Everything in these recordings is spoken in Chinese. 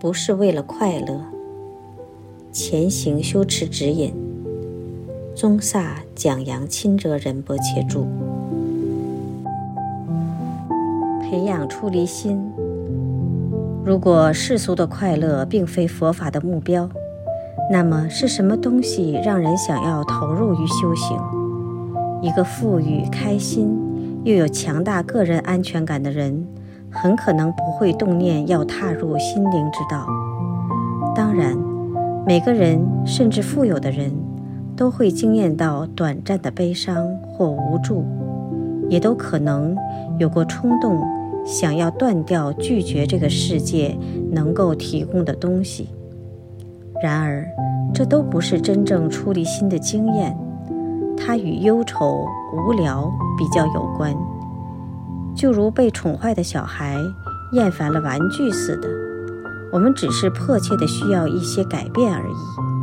不是为了快乐。前行修持指引，宗萨蒋扬钦哲仁波切著。培养出离心。如果世俗的快乐并非佛法的目标，那么是什么东西让人想要投入于修行？一个富裕、开心又有强大个人安全感的人，很可能不会动念要踏入心灵之道。当然，每个人甚至富有的人都会经验到短暂的悲伤或无助，也都可能有过冲动想要断掉拒绝这个世界能够提供的东西。然而这都不是真正出离心的经验，它与忧愁、无聊比较有关，就如被宠坏的小孩厌烦了玩具似的，我们只是迫切地需要一些改变而已。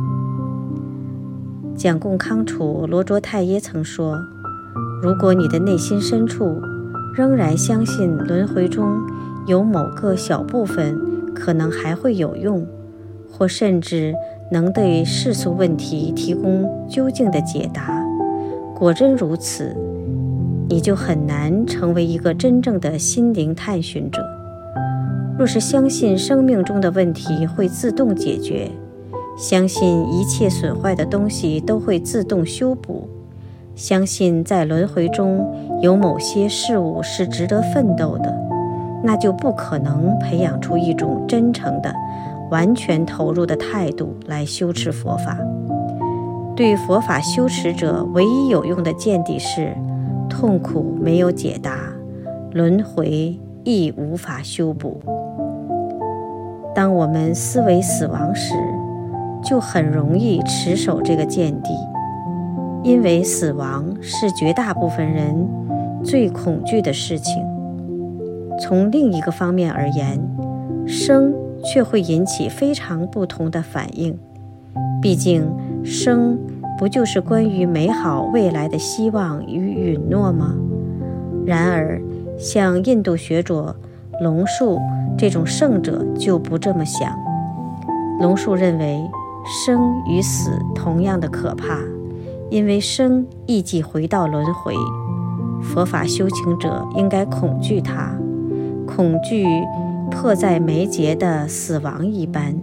蒋贡康楚罗卓太耶曾说，如果你的内心深处仍然相信轮回中有某个小部分可能还会有用，或甚至能对世俗问题提供究竟的解答，果真如此，你就很难成为一个真正的心灵探寻者。若是相信生命中的问题会自动解决，相信一切损坏的东西都会自动修补，相信在轮回中有某些事物是值得奋斗的，那就不可能培养出一种真诚的、完全投入的态度来修持佛法。对佛法修持者唯一有用的见地是，痛苦没有解答，轮回亦无法修补。当我们思维死亡时，就很容易持守这个见地，因为死亡是绝大部分人最恐惧的事情。从另一个方面而言，生却会引起非常不同的反应。毕竟生不就是关于美好未来的希望与允诺吗？然而像印度学者龙树这种圣者就不这么想。龙树认为生与死同样的可怕，因为生亦即回到轮回。佛法修行者应该恐惧它，恐惧迫在眉睫的死亡一般。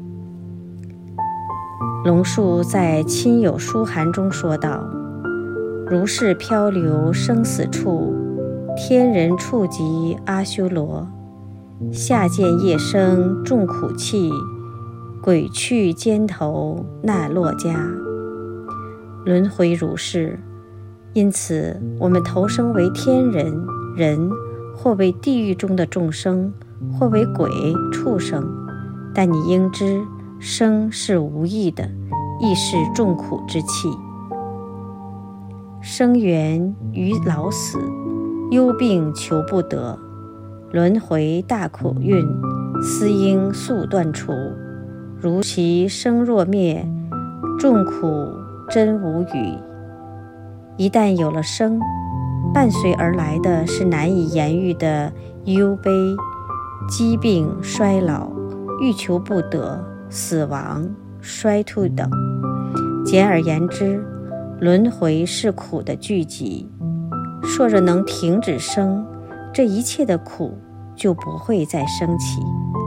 龙树在亲友书函中说道，如是漂流生死处，天人触及阿修罗，下见夜生众苦气，鬼去肩头那洛迦。轮回如是，因此我们投生为天人、人，或为地狱中的众生，或为鬼、畜生。但你应知，生是无益的，亦是众苦之气。生缘于老死，忧病求不得，轮回大苦运，斯应速断除。如其生若灭，众苦真无语。一旦有了生，伴随而来的是难以言喻的忧悲、疾病、衰老、欲求不得、死亡、衰退等。简而言之，轮回是苦的聚集。若是能停止生，这一切的苦就不会再升起。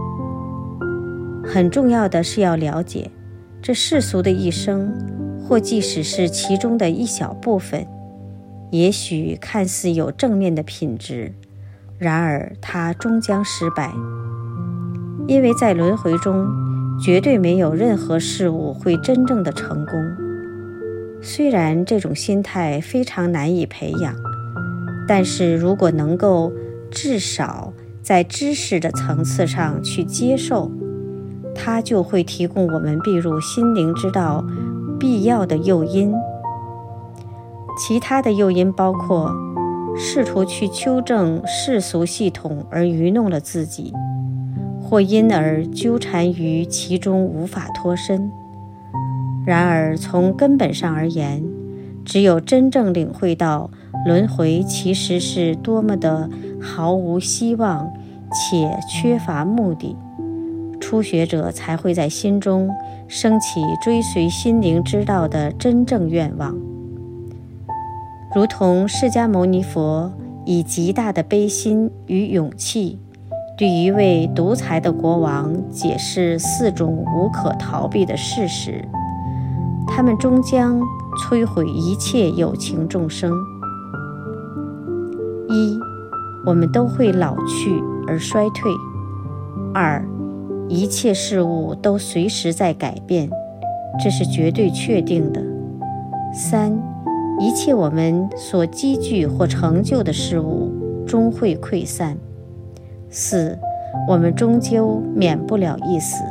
很重要的是要了解，这世俗的一生，或即使是其中的一小部分，也许看似有正面的品质，然而它终将失败。因为在轮回中，绝对没有任何事物会真正的成功。虽然这种心态非常难以培养，但是如果能够至少在知识的层次上去接受，它就会提供我们避入心灵之道必要的诱因。其他的诱因包括试图去纠正世俗系统而愚弄了自己，或因而纠缠于其中无法脱身。然而从根本上而言，只有真正领会到轮回其实是多么的毫无希望且缺乏目的， 初学者才会在心中升起追随心灵之道的真正愿望。如同释迦牟尼佛以极大的悲心与勇气，对一位独裁的国王解释4种无可逃避的事实，他们终将摧毁一切有情众生。1. 我们都会老去而衰退。2. 一切事物都随时在改变，这是绝对确定的。3. 一切我们所积聚或成就的事物终会溃散。4. 我们终究免不了一死。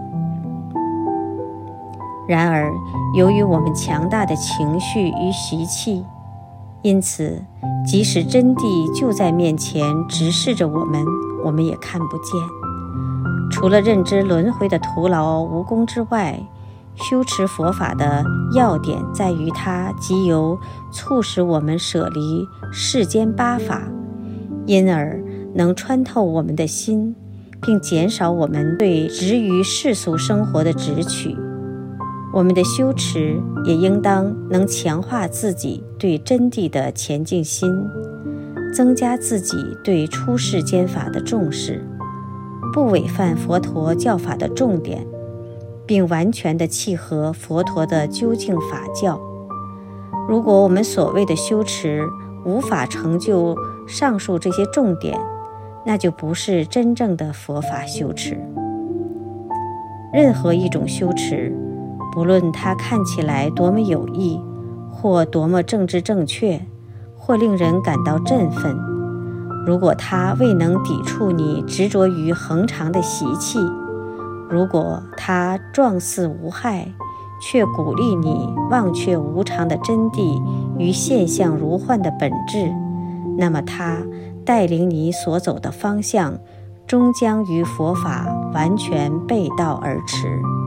然而，由于我们强大的情绪与习气，因此即使真谛就在面前直视着我们也看不见。除了认知轮回的徒劳无功之外，修持佛法的要点在于它即由促使我们舍离世间8法，因而能穿透我们的心，并减少我们对执于世俗生活的执取。我们的修持也应当能强化自己对真谛的前进心，增加自己对出世间法的重视，不违反佛陀教法的重点，并完全地契合佛陀的究竟法教。如果我们所谓的修持无法成就上述这些重点，那就不是真正的佛法修持。任何一种修持，不论它看起来多么有益，或多么政治正确，或令人感到振奋，如果它未能抵触你执着于恒常的习气，如果它状似无害，却鼓励你忘却无常的真谛与现象如幻的本质，那么它带领你所走的方向终将与佛法完全背道而驰。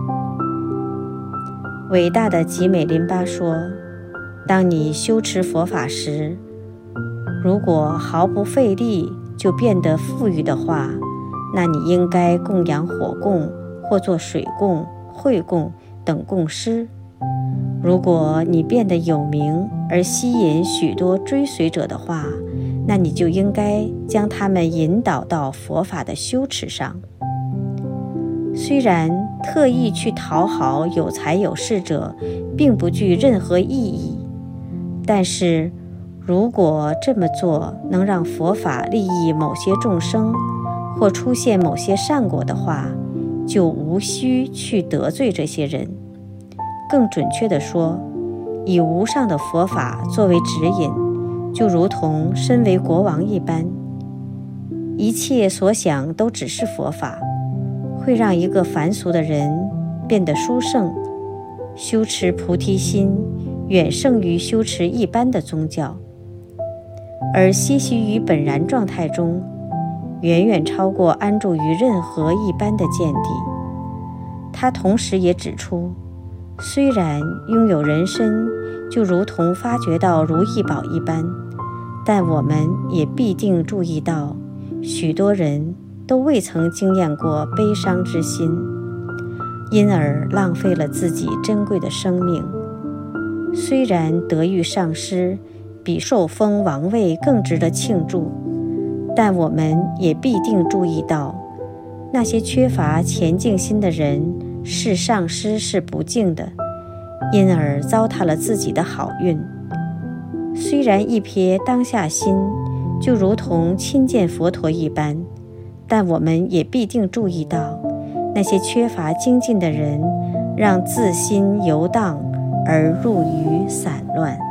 伟大的吉美林巴说，当你修持佛法时，如果毫不费力就变得富裕的话，那你应该供养火供，或做水供、会供等供施。如果你变得有名而吸引许多追随者的话，那你就应该将他们引导到佛法的修持上。虽然特意去讨好有财有势者并不具任何意义，但是如果这么做能让佛法利益某些众生，或出现某些善果的话，就无需去得罪这些人。更准确地说，以无上的佛法作为指引，就如同身为国王一般，一切所想都只是佛法，会让一个凡俗的人变得殊胜。修持菩提心远胜于修持一般的宗教，而栖息于本然状态中，远远超过安住于任何一般的见地。他同时也指出，虽然拥有人身就如同发掘到如意宝一般，但我们也必定注意到，许多人都未曾经验过悲伤之心，因而浪费了自己珍贵的生命。虽然德育上师比受封王位更值得庆祝，但我们也必定注意到，那些缺乏前进心的人视上师是不敬的，因而糟蹋了自己的好运。虽然一瞥当下心就如同亲见佛陀一般，但我们也必定注意到，那些缺乏精进的人让自心游荡而入于散乱。